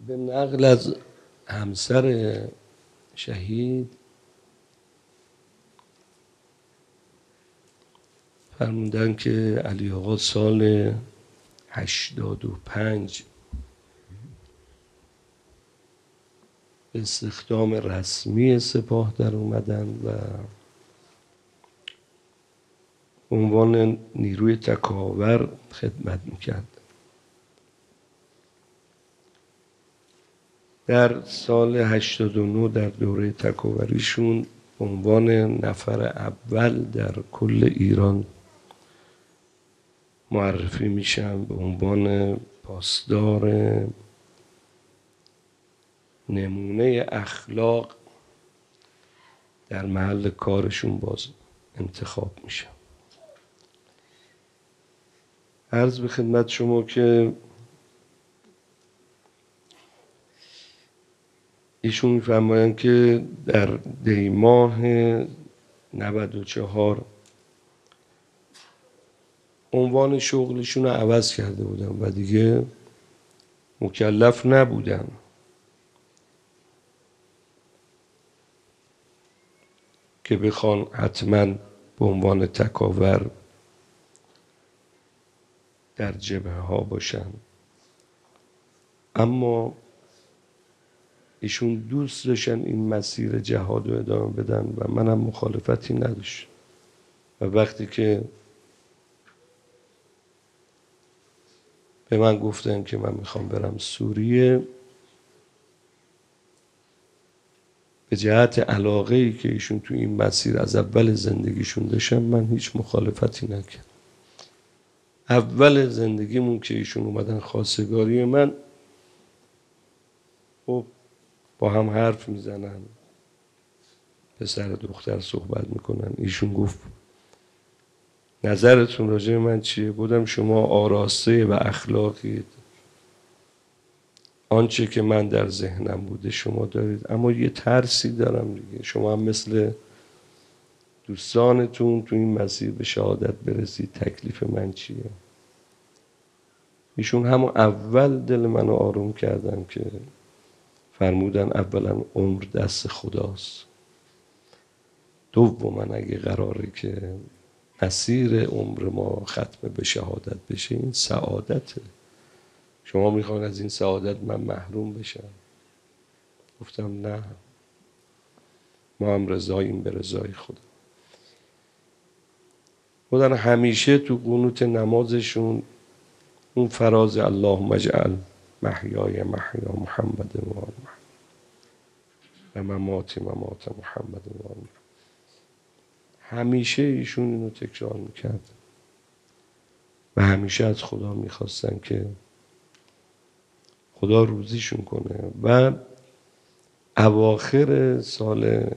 به نقل از همسر شهید فرمودن که علی آقا سال 85 به استخدام رسمی سپاه در اومدن و عنوان نیروی تکاور خدمت میکرد. در سال 89 در دوره تکاوریشون عنوان نفر اول در کل ایران معرفی میشن، به عنوان پاسدار نمونه اخلاق در محل کارشون باز انتخاب میشن. عرض به خدمت شما که ایشون می‌فرمایند که در دی ماه 94 عنوان شغلشون رو عوض کرده بودن و دیگه مکلف نبودن که بخوان حتما به عنوان تکاور در جبهه ها باشن، اما ایشون دوست داشتن این مسیر جهاد رو ادامه بدن و منم مخالفتی نداشت. و وقتی که به من گفتن که من میخوام برم سوریه، به جهت علاقه‌ای که ایشون تو این مسیر از اول زندگیشون داشتن من هیچ مخالفتی نکردم. اول زندگیمون که ایشون اومدن خواستگاری من، خب با هم حرف میزنن، پسر دختر صحبت میکنن. ایشون گفت نظرتون راجع به من چیه؟ بودم شما آراسته و اخلاقید، آنچه که من در ذهنم بوده شما دارید، اما یه ترسی دارم دیگه، شما هم مثل دوستانتون تو این مسیر به شهادت برسید، تکلیف من چیه؟ ایشون همون اول دل منو آروم کردن که فرمودن اولا عمر دست خداست، دوما اگه قراره که مسیر عمر ما ختم به شهادت بشه این سعادته، شما میخوان از این سعادت من محروم بشم؟ گفتم نه، ما هم رضاییم به رضای خدا. بودن همیشه تو قنوت نمازشون اون فراز اللهم اجعل محیای محیا محمد و آل محمد و مماتی ممات محمد و آل محمد، همیشه ایشون اینو تکرار میکرد و همیشه از خدا میخواستن که خدا روزیشون کنه. و اواخر سال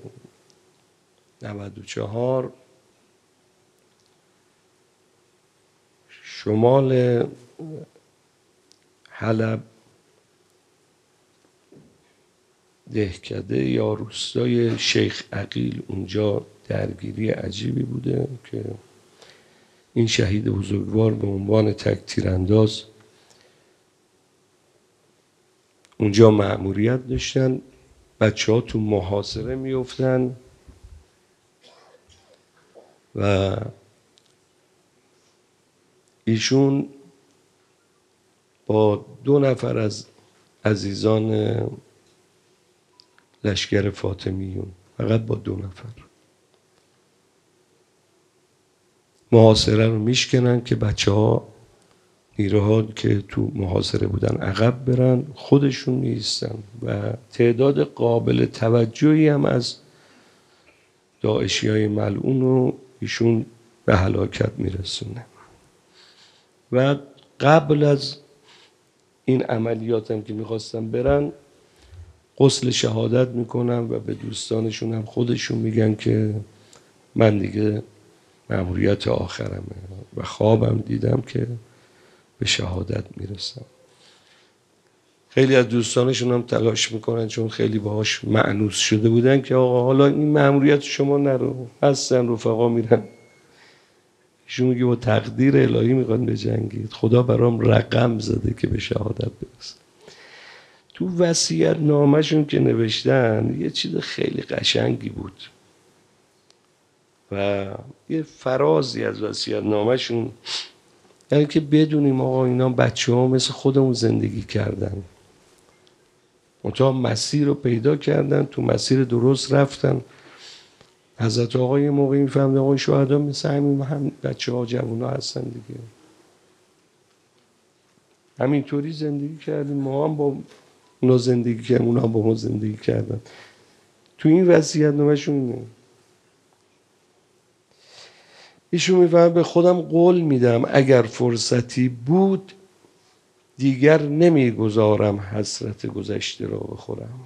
94 شمال حلب دهکده یا روستای شیخ عقیل، اونجا درگیری عجیبی بوده که این شهید بزرگوار به عنوان تک تیرانداز اونجا مأموریت داشتن. بچه ها تو محاصره میافتن و ایشون با 2 نفر از عزیزان لشکر فاطمیون، فقط با 2 نفر محاصره رو میشکنن که بچه ها نیروها که تو محاصره بودن عقب برن، خودشون میایستن و تعداد قابل توجهی هم از داعشیای ملعون رو ایشون به هلاکت میرسونه. و قبل از این عملیات هم که میخواستن برن غسل شهادت میکنن و به دوستانشون هم خودشون میگن که من دیگه مأموریت آخرمه و خوابم دیدم که به شهادت میرسم. خیلی از دوستانشون هم تلاش میکنن چون خیلی باهاش مأنوس شده بودن که آقا حالا این مأموریت شما نرو، هستن رفقا میرن. ایشون میگه با تقدیر الهی میخوان بجنگید، خدا برام رقم زده که به شهادت برسم. تو وصیت نامه‌شون که نوشتن یه چیز خیلی قشنگی بود و یه فرازی از وصیت نامه‌شون، یعنی که بدونیم آقا اینا بچه‌ها مثل خودمون زندگی کردن، منتها مسیر رو پیدا کردن، تو مسیر درست رفتن. حضرت آقا یه موقعی میفهمد آقا شهدا مثل هم بچه‌ها جوونا هستن دیگه، همینطوری زندگی کردیم، ما هم با اونا زندگی کردیم، اونا هم با ما زندگی کردن. تو این وصیت نامه‌شون ایشون میفهمه به خودم قول میدم اگر فرصتی بود دیگر نمیگذارم حسرت گذشته را بخورم.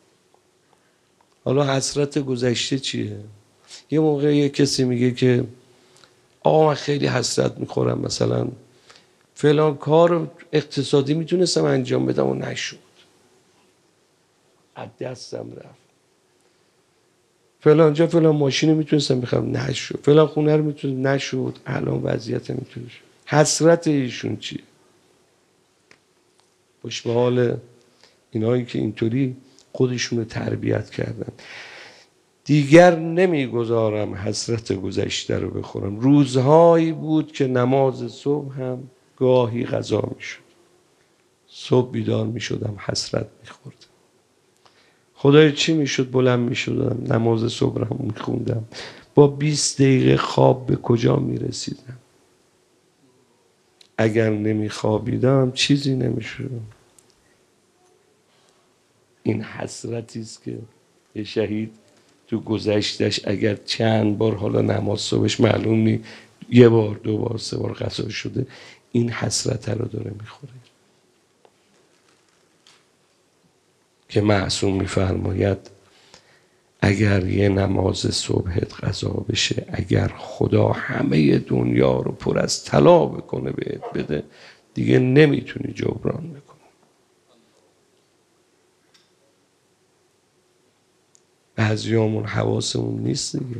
حالا حسرت گذشته چیه؟ یه موقع یه کسی میگه که آقا من خیلی حسرت میخورم، مثلا فلان کار اقتصادی میتونستم انجام بدم و نشد، از دستم رفت، فلان جا فلان ماشین میتونستم بخرم نشد، فلان خونه رو میتونستم نشد، الان وضعیت میتونه شد. حسرت ایشون چیه؟ خوش به حال اینایی که اینطوری خودشون رو تربیت کردن. دیگر نمیگذارم حسرت گذشته رو بخورم. روزهایی بود که نماز صبح هم گاهی قضا میشد، صبح بیدار میشدم حسرت میخوردم، خدای چی میشد بلند میشدم نماز صبح رو میخوندم، با 20 دقیقه خواب به کجا میرسیدم؟ اگر نمیخوابیدم چیزی نمیشد. این حسرتی است که یه شهید تو گذشتش اگر چند بار، حالا نماز صبحش معلوم نی، یه بار دو بار سه بار قضا شده، این حسرت رو داره میخوره که معصوم میفرماید اگر یه نماز صبحت قضا بشه، اگر خدا همه دنیا رو پر از طلا بکنه بهت بده، دیگه نمیتونی جبران بکنی. بعضیامون حواسمون نیست دیگه.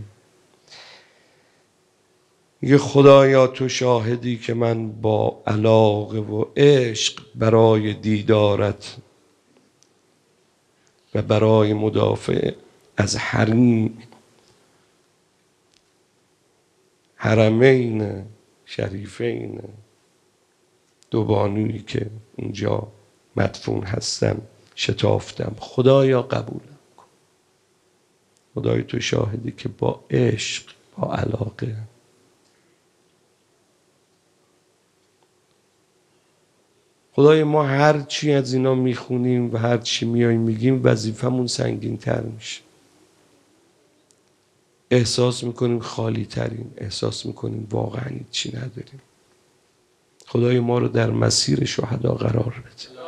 میگه خدایا تو شاهدی که من با علاقه و عشق برای دیدارت و برای مدافع از حرمین شریفین دو بانویی که اونجا مدفون هستن شتافتم، خدایا قبولم کن. خدای تو شاهدی که با عشق، با علاقه، خدای ما هر چی از اینا میخونیم و هر چی میاییم میگیم وظیفمون سنگین تر میشه، احساس میکنیم خالی ترین، احساس میکنیم واقعا چی نداریم. خدای ما رو در مسیر شهدا قرار بده.